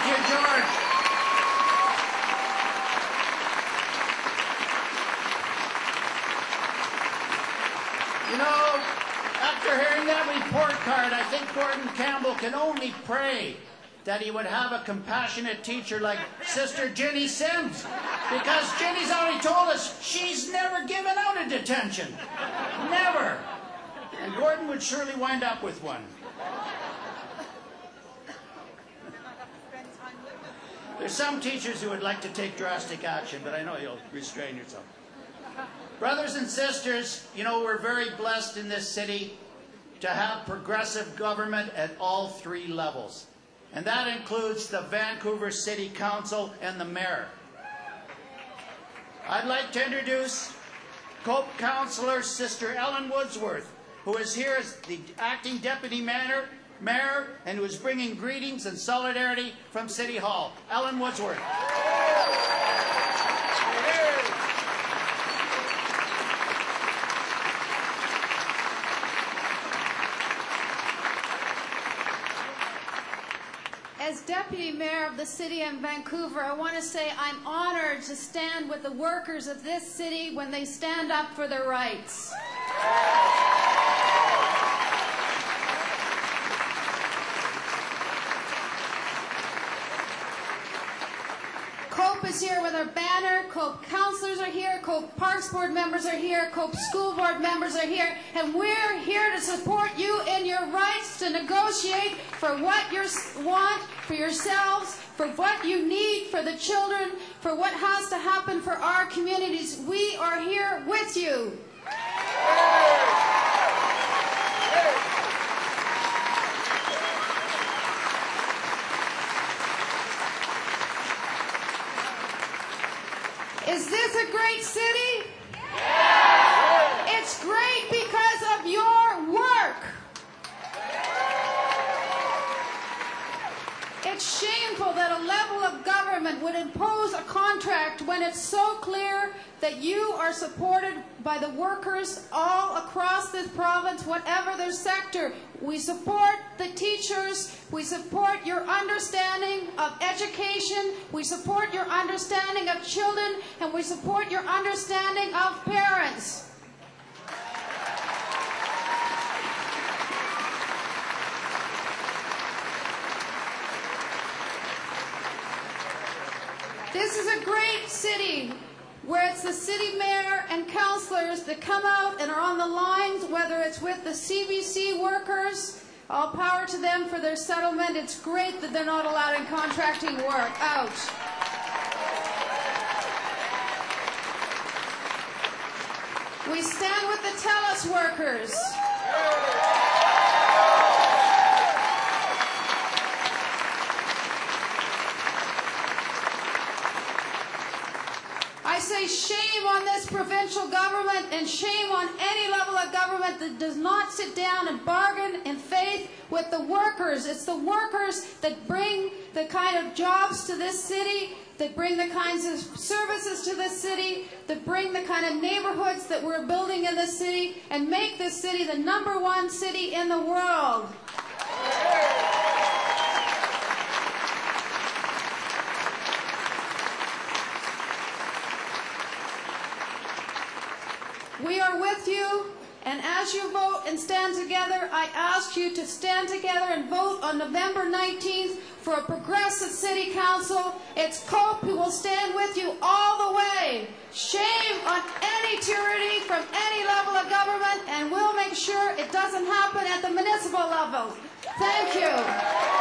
Thank you, George. You know, after hearing that report card, I think Gordon Campbell can only pray that he would have a compassionate teacher like Sister Ginny Sims. Because Ginny's already told us she's never given out a detention. Never. And Gordon would surely wind up with one. There's some teachers who would like to take drastic action, but I know you'll restrain yourself. Brothers and sisters, you know, we're very blessed in this city to have progressive government at all three levels. And that includes the Vancouver City Council and the mayor. I'd like to introduce COPE Councillor Sister Ellen Woodsworth, who is here as the acting deputy mayor and who is bringing greetings and solidarity from City Hall. Ellen Woodsworth. As Deputy Mayor of the City of Vancouver, I want to say I'm honored to stand with the workers of this city when they stand up for their rights. COPE is here with our banner, COPE councillors are here, COPE Parks Board members are here, COPE School Board members are here, and we're here to support you in your rights to negotiate for what you want for yourselves, for what you need for the children, for what has to happen for our communities. We are here with you. Is this a great city? Yeah. It's great because of your work. It's shameful that a level of government would impose a contract when it's so clear that you are supported by the workers all across this province, whatever their sector. We support the teachers, we support your understanding of education, we support your understanding of children, and we support your understanding of parents. This is a great city where it's the city mayor and councillors that come out and are on the lines, whether it's with the CBC workers, all power to them for their settlement. It's great that they're not allowing contracting work out. We stand with the TELUS workers. I say shame on this provincial government and shame on any level of government that does not sit down and bargain in faith with the workers. It's the workers that bring the kind of jobs to this city, that bring the kinds of services to this city, that bring the kind of neighborhoods that we're building in this city and make this city the #1 city in the world. We are with you, and as you vote and stand together, I ask you to stand together and vote on November 19th for a progressive city council. It's COPE who will stand with you all the way. Shame on any tyranny from any level of government, and we'll make sure it doesn't happen at the municipal level. Thank you.